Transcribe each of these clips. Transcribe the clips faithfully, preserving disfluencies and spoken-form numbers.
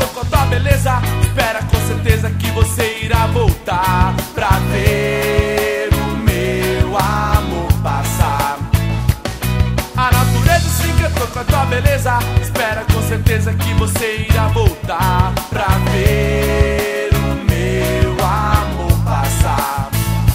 encantou com a tua beleza. Espera com certeza que você irá voltar pra ver o meu amor passar. A natureza se encantou com a tua beleza. Espera com certeza que você irá voltar pra ver o meu amor passar.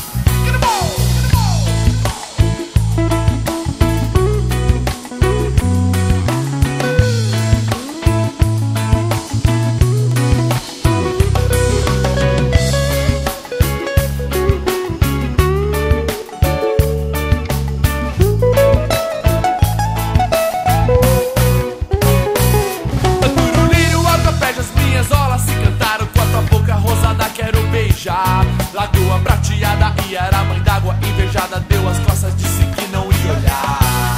Lagoa prateada e era mãe d'água invejada, deu as costas, disse que não ia olhar.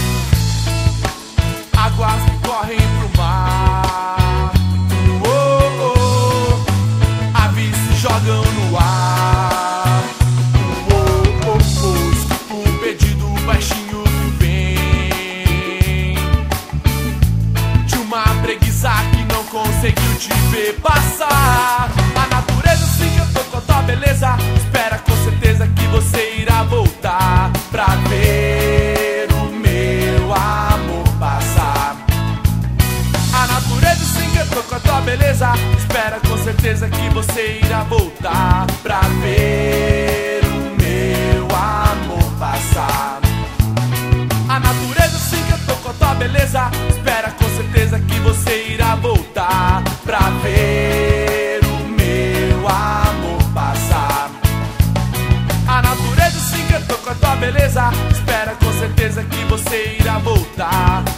Águas que correm pro mar, oh, oh. Aves se jogam no ar, oh, oh, oh. Escuto um pedido baixinho que vem de uma preguiça que não conseguiu te ver passar. A natureza se encantou com a tua beleza. Espera com certeza que você irá voltar pra ver o meu amor passar. A natureza se encantou com a tua beleza. Espera com certeza que você irá voltar pra ver o meu amor passar. A natureza se encantou com a tua beleza. Espera com certeza que você irá voltar pra ver o meu amor passar. A natureza se encantou com a tua beleza. Espera com certeza que você irá voltar